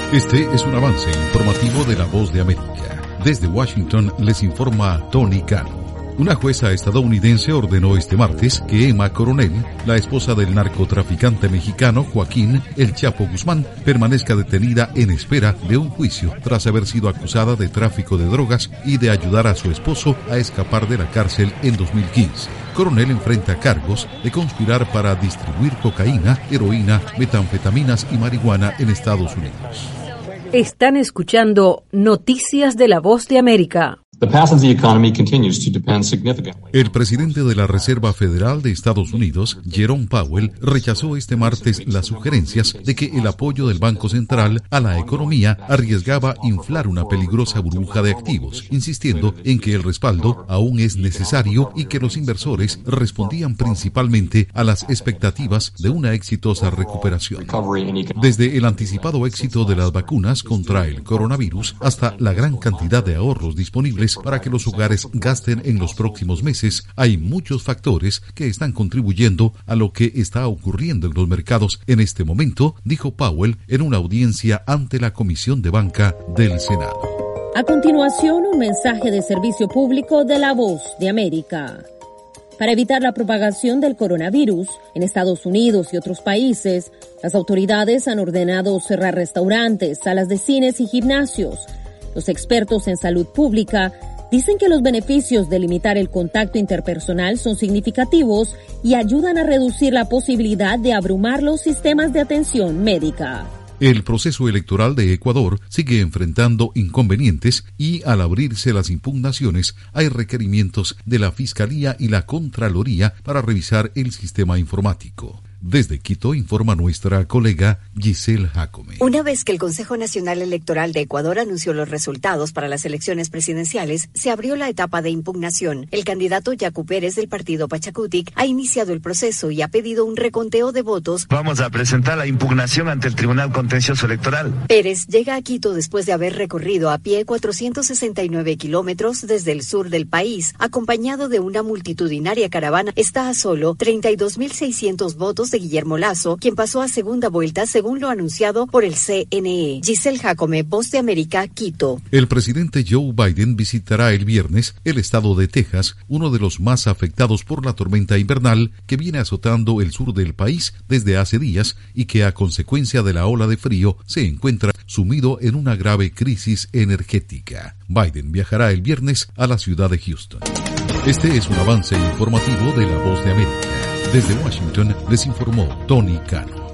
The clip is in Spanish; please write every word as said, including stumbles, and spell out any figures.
Este es un avance informativo de La Voz de América. Desde Washington les informa Tony Cano. Una jueza estadounidense ordenó este martes que Emma Coronel, la esposa del narcotraficante mexicano Joaquín El Chapo Guzmán, permanezca detenida en espera de un juicio tras haber sido acusada de tráfico de drogas y de ayudar a su esposo a escapar de la cárcel en dos mil quince. Coronel enfrenta cargos de conspirar para distribuir cocaína, heroína, metanfetaminas y marihuana en Estados Unidos. Están escuchando Noticias de La Voz de América. El presidente de la Reserva Federal de Estados Unidos, Jerome Powell, rechazó este martes las sugerencias de que el apoyo del Banco Central a la economía arriesgaba inflar una peligrosa burbuja de activos, insistiendo en que el respaldo aún es necesario y que los inversores respondían principalmente a las expectativas de una exitosa recuperación. Desde el anticipado éxito de las vacunas contra el coronavirus hasta la gran cantidad de ahorros disponibles para que los hogares gasten en los próximos meses, hay muchos factores que están contribuyendo a lo que está ocurriendo en los mercados en este momento, dijo Powell en una audiencia ante la Comisión de Banca del Senado. A continuación, un mensaje de servicio público de La Voz de América. Para evitar la propagación del coronavirus en Estados Unidos y otros países, las autoridades han ordenado cerrar restaurantes, salas de cines y gimnasios. Los expertos en salud pública dicen que los beneficios de limitar el contacto interpersonal son significativos y ayudan a reducir la posibilidad de abrumar los sistemas de atención médica. El proceso electoral de Ecuador sigue enfrentando inconvenientes y al abrirse las impugnaciones hay requerimientos de la Fiscalía y la Contraloría para revisar el sistema informático. Desde Quito informa nuestra colega Giselle Jacome. Una vez que el Consejo Nacional Electoral de Ecuador anunció los resultados para las elecciones presidenciales, se abrió la etapa de impugnación. El candidato Yacu Pérez del partido Pachacutic ha iniciado el proceso y ha pedido un reconteo de votos. Vamos a presentar la impugnación ante el Tribunal Contencioso Electoral. Pérez llega a Quito después de haber recorrido a pie cuatrocientos sesenta y nueve kilómetros desde el sur del país, acompañado de una multitudinaria caravana. Está a solo treinta y dos mil seiscientos votos de Guillermo Lazo, quien pasó a segunda vuelta según lo anunciado por el C N E. Giselle Jacome, Voz de América, Quito. El presidente Joe Biden visitará el viernes el estado de Texas, uno de los más afectados por la tormenta invernal que viene azotando el sur del país desde hace días y que a consecuencia de la ola de frío se encuentra sumido en una grave crisis energética. Biden viajará el viernes a la ciudad de Houston. Este es un avance informativo de La Voz de América. Desde Washington les informó Tony Cano.